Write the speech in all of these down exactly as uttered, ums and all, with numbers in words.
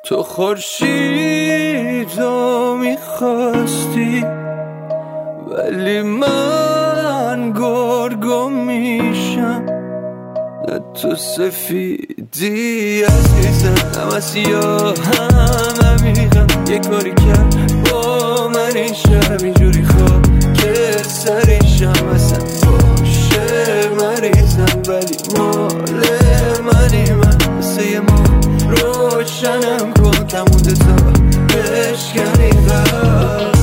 تو خورشیدو میخواستی ولی من گرگو میشم. نه تو سفیدی عزیزم، همه سیاه هم عمیقم. یه کاری کرد با من این شب اینجوری خواب که سریشم اصلا باشه مریضم ولی مال منی. من مثل ما روشنم کن کمونده تا بشکنی قلب.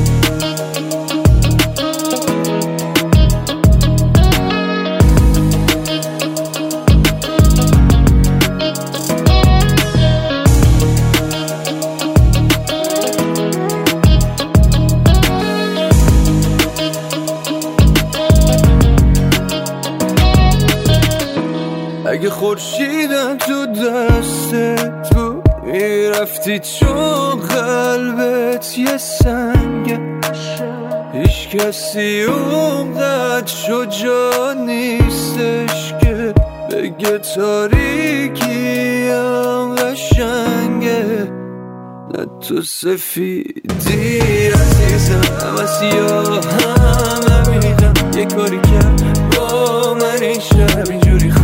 اگه خورشیدم تو دستت بود میرفتی چون قلبت یه سنگه. هیچ کسی اونقدر شجاع نیستش که بگه تاریکی هم قشنگه. نه تو سفیدی عزیزم، همه سیاه هم عمیقم. یه کاری کرد با من این شب اینجوری